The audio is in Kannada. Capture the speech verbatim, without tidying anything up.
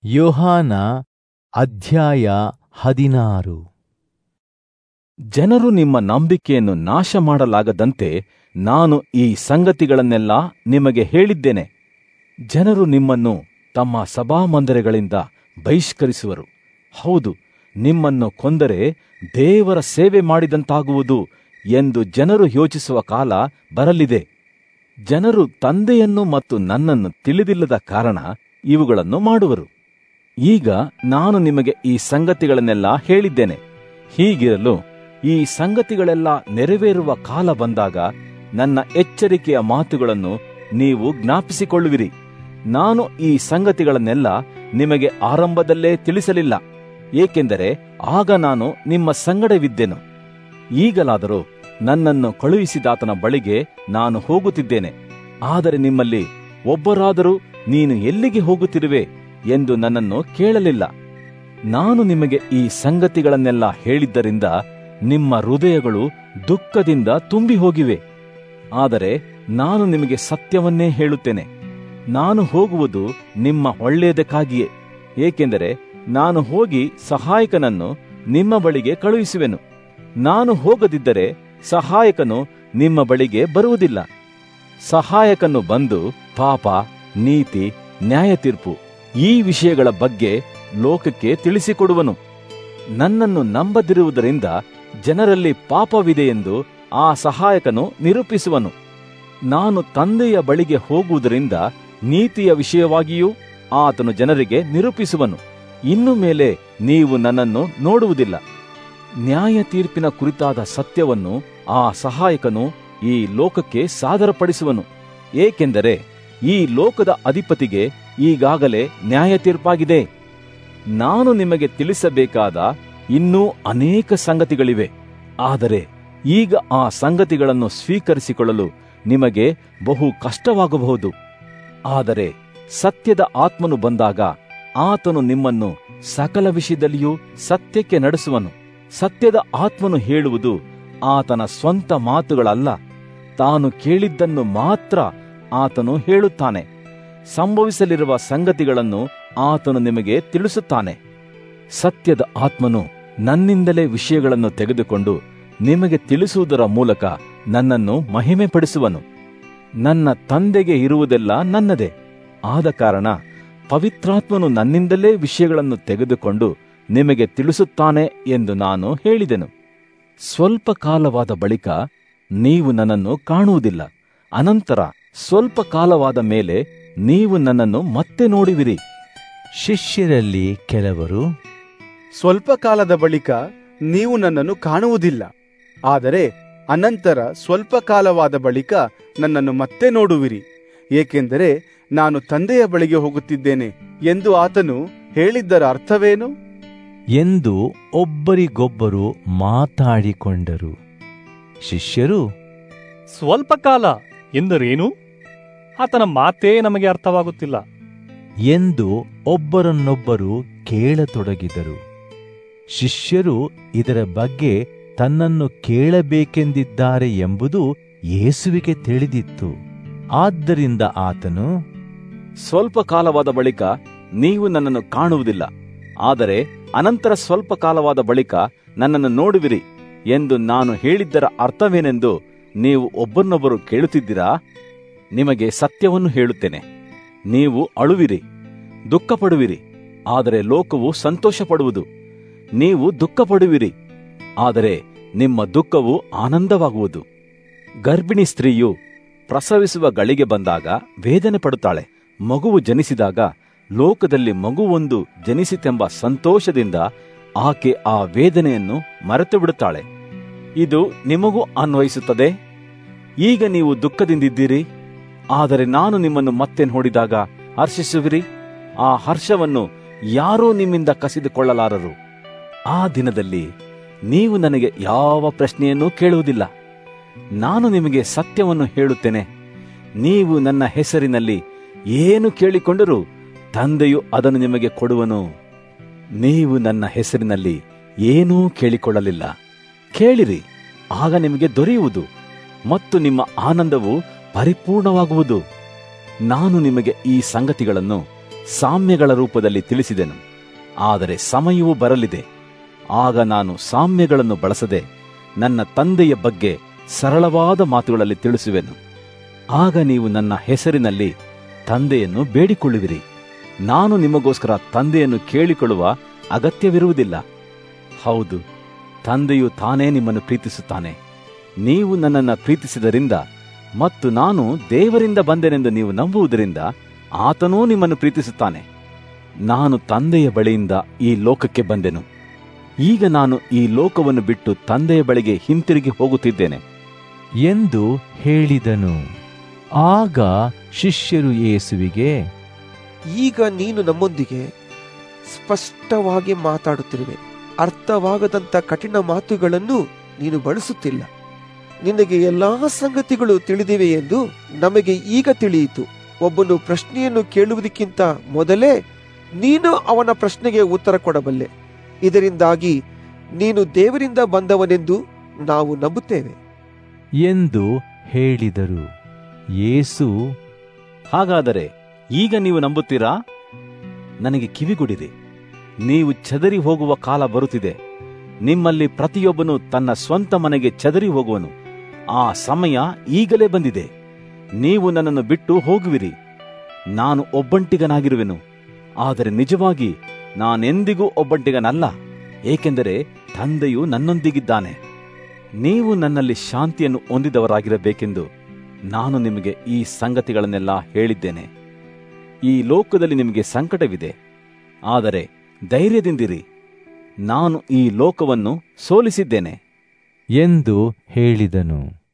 ಯೋಹಾನ ಅಧ್ಯಾಯ ಹದಿನಾರು. ಜನರು ನಿಮ್ಮ ನಂಬಿಕೆಯನ್ನು ನಾಶ ಮಾಡಲಾಗದಂತೆ ನಾನು ಈ ಸಂಗತಿಗಳನ್ನೆಲ್ಲ ನಿಮಗೆ ಹೇಳಿದ್ದೇನೆ. ಜನರು ನಿಮ್ಮನ್ನು ತಮ್ಮ ಸಭಾಮಂದಿರಗಳಿಂದ ಬಹಿಷ್ಕರಿಸುವರು. ಹೌದು, ನಿಮ್ಮನ್ನು ಕೊಂದರೆ ದೇವರ ಸೇವೆ ಮಾಡಿದಂತಾಗುವುದು ಎಂದು ಜನರು ಯೋಚಿಸುವ ಕಾಲ ಬರಲಿದೆ. ಜನರು ತಂದೆಯನ್ನು ಮತ್ತು ನನ್ನನ್ನು ತಿಳಿದಿಲ್ಲದ ಕಾರಣ ಇವುಗಳನ್ನು ಮಾಡುವರು. ಈಗ ನಾನು ನಿಮಗೆ ಈ ಸಂಗತಿಗಳನ್ನೆಲ್ಲ ಹೇಳಿದ್ದೇನೆ. ಹೀಗಿರಲು ಈ ಸಂಗತಿಗಳೆಲ್ಲ ನೆರವೇರುವ ಕಾಲ ಬಂದಾಗ ನನ್ನ ಎಚ್ಚರಿಕೆಯ ಮಾತುಗಳನ್ನು ನೀವು ಜ್ಞಾಪಿಸಿಕೊಳ್ಳುವಿರಿ. ನಾನು ಈ ಸಂಗತಿಗಳನ್ನೆಲ್ಲ ನಿಮಗೆ ಆರಂಭದಲ್ಲೇ ತಿಳಿಸಲಿಲ್ಲ, ಏಕೆಂದರೆ ಆಗ ನಾನು ನಿಮ್ಮ ಸಂಗಡವಿದ್ದೆನು. ಈಗಲಾದರೂ ನನ್ನನ್ನು ಕಳುಹಿಸಿದಾತನ ಬಳಿಗೆ ನಾನು ಹೋಗುತ್ತಿದ್ದೇನೆ. ಆದರೆ ನಿಮ್ಮಲ್ಲಿ ಒಬ್ಬರಾದರೂ ನೀನು ಎಲ್ಲಿಗೆ ಹೋಗುತ್ತಿರುವೆ ಎಂದು ನನ್ನನ್ನು ಕೇಳಲಿಲ್ಲ. ನಾನು ನಿಮಗೆ ಈ ಸಂಗತಿಗಳನ್ನೆಲ್ಲ ಹೇಳಿದ್ದರಿಂದ ನಿಮ್ಮ ಹೃದಯಗಳು ದುಃಖದಿಂದ ತುಂಬಿ ಹೋಗಿವೆ. ಆದರೆ ನಾನು ನಿಮಗೆ ಸತ್ಯವನ್ನೇ ಹೇಳುತ್ತೇನೆ. ನಾನು ಹೋಗುವುದು ನಿಮ್ಮ ಒಳ್ಳೆಯದಕ್ಕಾಗಿಯೇ, ಏಕೆಂದರೆ ನಾನು ಹೋಗಿ ಸಹಾಯಕನನ್ನು ನಿಮ್ಮ ಬಳಿಗೆ ಕಳುಹಿಸುವೆನು. ನಾನು ಹೋಗದಿದ್ದರೆ ಸಹಾಯಕನು ನಿಮ್ಮ ಬಳಿಗೆ ಬರುವುದಿಲ್ಲ. ಸಹಾಯಕನು ಬಂದು ಪಾಪ, ನೀತಿ, ನ್ಯಾಯತೀರ್ಪು ಈ ವಿಷಯಗಳ ಬಗ್ಗೆ ಲೋಕಕ್ಕೆ ತಿಳಿಸಿಕೊಡುವನು. ನನ್ನನ್ನು ನಂಬದಿರುವುದರಿಂದ ಜನರಲ್ಲಿ ಪಾಪವಿದೆಯೆಂದು ಆ ಸಹಾಯಕನು ನಿರೂಪಿಸುವನು. ನಾನು ತಂದೆಯ ಬಳಿಗೆ ಹೋಗುವುದರಿಂದ ನೀತಿಯ ವಿಷಯವಾಗಿಯೂ ಆತನು ಜನರಿಗೆ ನಿರೂಪಿಸುವನು. ಇನ್ನು ಮೇಲೆ ನೀವು ನನ್ನನ್ನು ನೋಡುವುದಿಲ್ಲ. ನ್ಯಾಯ ತೀರ್ಪಿನ ಕುರಿತಾದ ಸತ್ಯವನ್ನು ಆ ಸಹಾಯಕನು ಈ ಲೋಕಕ್ಕೆ ಸಾದರಪಡಿಸುವನು. ಏಕೆಂದರೆ ಈ ಲೋಕದ ಅಧಿಪತಿಗೆ ಈಗಾಗಲೇ ನ್ಯಾಯ ತೀರ್ಪಾಗಿದೆ. ನಾನು ನಿಮಗೆ ತಿಳಿಸಬೇಕಾದ ಇನ್ನೂ ಅನೇಕ ಸಂಗತಿಗಳಿವೆ. ಆದರೆ ಈಗ ಆ ಸಂಗತಿಗಳನ್ನು ಸ್ವೀಕರಿಸಿಕೊಳ್ಳಲು ನಿಮಗೆ ಬಹು ಕಷ್ಟವಾಗಬಹುದು. ಆದರೆ ಸತ್ಯದ ಆತ್ಮನು ಬಂದಾಗ ಆತನು ನಿಮ್ಮನ್ನು ಸಕಲ ವಿಷಯದಲ್ಲಿಯೂ ಸತ್ಯಕ್ಕೆ ನಡೆಸುವನು. ಸತ್ಯದ ಆತ್ಮನು ಹೇಳುವುದು ಆತನ ಸ್ವಂತ ಮಾತುಗಳಲ್ಲ, ತಾನು ಕೇಳಿದ್ದನ್ನು ಮಾತ್ರ ಆತನು ಹೇಳುತ್ತಾನೆ. ಸಂಭವಿಸಲಿರುವ ಸಂಗತಿಗಳನ್ನು ಆತನು ನಿಮಗೆ ತಿಳಿಸುತ್ತಾನೆ. ಸತ್ಯದ ಆತ್ಮನು ನನ್ನಿಂದಲೇ ವಿಷಯಗಳನ್ನು ತೆಗೆದುಕೊಂಡು ನಿಮಗೆ ತಿಳಿಸುವುದರ ಮೂಲಕ ನನ್ನನ್ನು ಮಹಿಮೆಪಡಿಸುವನು. ನನ್ನ ತಂದೆಗೆ ಇರುವುದೆಲ್ಲ ನನ್ನದೇ. ಆದ ಕಾರಣ ಪವಿತ್ರಾತ್ಮನು ನನ್ನಿಂದಲೇ ವಿಷಯಗಳನ್ನು ತೆಗೆದುಕೊಂಡು ನಿಮಗೆ ತಿಳಿಸುತ್ತಾನೆ ಎಂದು ನಾನು ಹೇಳಿದೆನು. ಸ್ವಲ್ಪ ಕಾಲವಾದ ಬಳಿಕ ನೀವು ನನ್ನನ್ನು ಕಾಣುವುದಿಲ್ಲ. ಅನಂತರ ಸ್ವಲ್ಪ ಕಾಲವಾದ ಮೇಲೆ ನೀವು ನನ್ನನ್ನು ಮತ್ತೆ ನೋಡುವಿರಿ. ಶಿಷ್ಯರಲ್ಲಿ ಕೆಲವರು, ಸ್ವಲ್ಪ ಕಾಲದ ಬಳಿಕ ನೀವು ನನ್ನನ್ನು ಕಾಣುವುದಿಲ್ಲ, ಆದರೆ ಅನಂತರ ಸ್ವಲ್ಪ ಕಾಲವಾದ ಬಳಿಕ ನನ್ನನ್ನು ಮತ್ತೆ ನೋಡುವಿರಿ, ಏಕೆಂದರೆ ನಾನು ತಂದೆಯ ಬಳಿಗೆ ಹೋಗುತ್ತಿದ್ದೇನೆ ಎಂದು ಆತನು ಹೇಳಿದ್ದರ ಅರ್ಥವೇನು ಎಂದು ಒಬ್ಬರಿಗೊಬ್ಬರು ಮಾತಾಡಿಕೊಂಡರು. ಶಿಷ್ಯರು, ಸ್ವಲ್ಪ ಕಾಲ ಎಂದರೇನು? ಆತನ ಮಾತೇ ನಮಗೆ ಅರ್ಥವಾಗುತ್ತಿಲ್ಲ ಎಂದು ಒಬ್ಬರನ್ನೊಬ್ಬರು ಕೇಳತೊಡಗಿದರು. ಶಿಷ್ಯರು ಇದರ ಬಗ್ಗೆ ತನ್ನನ್ನು ಕೇಳಬೇಕೆಂದಿದ್ದಾರೆ ಎಂಬುದು ಯೇಸುವಿಗೆ ತಿಳಿದಿತ್ತು. ಆದ್ದರಿಂದ ಆತನು, ಸ್ವಲ್ಪ ಕಾಲವಾದ ಬಳಿಕ ನೀವು ನನ್ನನ್ನು ಕಾಣುವುದಿಲ್ಲ, ಆದರೆ ಅನಂತರ ಸ್ವಲ್ಪ ಕಾಲವಾದ ಬಳಿಕ ನನ್ನನ್ನು ನೋಡುವಿರಿ ಎಂದು ನಾನು ಹೇಳಿದ್ದರ ಅರ್ಥವೇನೆಂದು ನೀವು ಒಬ್ಬರನ್ನೊಬ್ಬರು ಕೇಳುತ್ತಿದ್ದೀರಾ? ನಿಮಗೆ ಸತ್ಯವನ್ನು ಹೇಳುತ್ತೇನೆ. ನೀವು ಅಳುವಿರಿ, ದುಃಖಪಡುವಿರಿ, ಆದರೆ ಲೋಕವು ಸಂತೋಷಪಡುವುದು. ನೀವು ದುಃಖಪಡುವಿರಿ, ಆದರೆ ನಿಮ್ಮ ದುಃಖವು ಆನಂದವಾಗುವುದು. ಗರ್ಭಿಣಿ ಸ್ತ್ರೀಯು ಪ್ರಸವಿಸುವ ಗಳಿಗೆ ಬಂದಾಗ ವೇದನೆ ಪಡುತ್ತಾಳೆ. ಮಗುವು ಜನಿಸಿದಾಗ ಲೋಕದಲ್ಲಿ ಮಗುವೊಂದು ಜನಿಸಿತೆಂಬ ಸಂತೋಷದಿಂದ ಆಕೆ ಆ ವೇದನೆಯನ್ನು ಮರೆತು ಬಿಡುತ್ತಾಳೆ. ಇದು ನಿಮಗೂ ಅನ್ವಯಿಸುತ್ತದೆ. ಈಗ ನೀವು ದುಃಖದಿಂದಿದ್ದೀರಿ, ಆದರೆ ನಾನು ನಿಮ್ಮನ್ನು ಮತ್ತೆ ನೋಡಿದಾಗ ಹರ್ಷಿಸುವಿರಿ. ಆ ಹರ್ಷವನ್ನು ಯಾರೂ ನಿಮ್ಮಿಂದ ಕಸಿದುಕೊಳ್ಳಲಾರರು. ಆ ದಿನದಲ್ಲಿ ನೀವು ನನಗೆ ಯಾವ ಪ್ರಶ್ನೆಯನ್ನೂ ಕೇಳುವುದಿಲ್ಲ. ನಾನು ನಿಮಗೆ ಸತ್ಯವನ್ನು ಹೇಳುತ್ತೇನೆ. ನೀವು ನನ್ನ ಹೆಸರಿನಲ್ಲಿ ಏನು ಕೇಳಿಕೊಂಡರೂ ತಂದೆಯು ಅದನ್ನು ನಿಮಗೆ ಕೊಡುವನು. ನೀವು ನನ್ನ ಹೆಸರಿನಲ್ಲಿ ಏನೂ ಕೇಳಿಕೊಳ್ಳಲಿಲ್ಲ. ಕೇಳಿರಿ, ಆಗ ನಿಮಗೆ ದೊರೆಯುವುದು ಮತ್ತು ನಿಮ್ಮ ಆನಂದವು ಪರಿಪೂರ್ಣವಾಗುವುದು. ನಾನು ನಿಮಗೆ ಈ ಸಂಗತಿಗಳನ್ನು ಸಾಮ್ಯಗಳ ರೂಪದಲ್ಲಿ ತಿಳಿಸಿದೆನು. ಆದರೆ ಸಮಯವೂ ಬರಲಿದೆ, ಆಗ ನಾನು ಸಾಮ್ಯಗಳನ್ನು ಬಳಸದೆ ನನ್ನ ತಂದೆಯ ಬಗ್ಗೆ ಸರಳವಾದ ಮಾತುಗಳಲ್ಲಿ ತಿಳಿಸುವೆನು. ಆಗ ನೀವು ನನ್ನ ಹೆಸರಿನಲ್ಲಿ ತಂದೆಯನ್ನು ಬೇಡಿಕೊಳ್ಳುವಿರಿ. ನಾನು ನಿಮಗೋಸ್ಕರ ತಂದೆಯನ್ನು ಕೇಳಿಕೊಳ್ಳುವ ಅಗತ್ಯವಿರುವುದಿಲ್ಲ. ಹೌದು, ತಂದೆಯು ತಾನೇ ನಿಮ್ಮನ್ನು ಪ್ರೀತಿಸುತ್ತಾನೆ. ನೀವು ನನ್ನನ್ನು ಪ್ರೀತಿಸಿದರಿಂದ ಮತ್ತು ನಾನು ದೇವರಿಂದ ಬಂದೆನೆಂದು ನೀವು ನಂಬುವುದರಿಂದ ಆತನೂ ನಿಮ್ಮನ್ನು ಪ್ರೀತಿಸುತ್ತಾನೆ. ನಾನು ತಂದೆಯ ಬಳಿಯಿಂದ ಈ ಲೋಕಕ್ಕೆ ಬಂದೆನು. ಈಗ ನಾನು ಈ ಲೋಕವನ್ನು ಬಿಟ್ಟು ತಂದೆಯ ಬಳಿಗೆ ಹಿಂತಿರುಗಿ ಹೋಗುತ್ತಿದ್ದೇನೆ ಎಂದು ಹೇಳಿದನು. ಆಗ ಶಿಷ್ಯರು ಯೇಸುವಿಗೆ, ಈಗ ನೀನು ನಮ್ಮೊಂದಿಗೆ ಸ್ಪಷ್ಟವಾಗಿ ಮಾತಾಡುತ್ತಿರುವೆ. ಅರ್ಥವಾಗದಂಥ ಕಠಿಣ ಮಾತುಗಳನ್ನು ನೀನು ಬಳಸುತ್ತಿಲ್ಲ. ನಿನಗೆ ಎಲ್ಲಾ ಸಂಗತಿಗಳು ತಿಳಿದಿವೆ ಎಂದು ನಮಗೆ ಈಗ ತಿಳಿಯಿತು. ಒಬ್ಬನು ಪ್ರಶ್ನೆಯನ್ನು ಕೇಳುವುದಕ್ಕಿಂತ ಮೊದಲೇ ನೀನು ಅವನ ಪ್ರಶ್ನೆಗೆ ಉತ್ತರ ಕೊಡಬಲ್ಲೆ. ಇದರಿಂದಾಗಿ ನೀನು ದೇವರಿಂದ ಬಂದವನೆಂದು ನಾವು ನಂಬುತ್ತೇವೆ ಎಂದು ಹೇಳಿದರು. ಯೇಸು, ಹಾಗಾದರೆ ಈಗ ನೀವು ನಂಬುತ್ತೀರಾ? ನನಗೆ ಕಿವಿಗೊಡಿರಿ. ನೀವು ಚದರಿ ಹೋಗುವ ಕಾಲ ಬರುತ್ತಿದೆ. ನಿಮ್ಮಲ್ಲಿ ಪ್ರತಿಯೊಬ್ಬನು ತನ್ನ ಸ್ವಂತ ಮನೆಗೆ ಚದರಿ ಹೋಗುವನು. ಆ ಸಮಯ ಈಗಲೇ ಬಂದಿದೆ. ನೀವು ನನ್ನನ್ನು ಬಿಟ್ಟು ಹೋಗುವಿರಿ. ನಾನು ಒಬ್ಬಂಟಿಗನಾಗಿರುವೆನು, ಆದರೆ ನಿಜವಾಗಿ ನಾನೆಂದಿಗೂ ಒಬ್ಬಂಟಿಗನಲ್ಲ, ಏಕೆಂದರೆ ತಂದೆಯು ನನ್ನೊಂದಿಗಿದ್ದಾನೆ. ನೀವು ನನ್ನಲ್ಲಿ ಶಾಂತಿಯನ್ನು ಹೊಂದಿದವರಾಗಿರಬೇಕೆಂದು ನಾನು ನಿಮಗೆ ಈ ಸಂಗತಿಗಳನ್ನೆಲ್ಲ ಹೇಳಿದ್ದೇನೆ. ಈ ಲೋಕದಲ್ಲಿ ನಿಮಗೆ ಸಂಕಟವಿದೆ, ಆದರೆ ಧೈರ್ಯದಿಂದಿರಿ, ನಾನು ಈ ಲೋಕವನ್ನು ಸೋಲಿಸಿದ್ದೇನೆ ಎಂದು ಹೇಳಿದನು.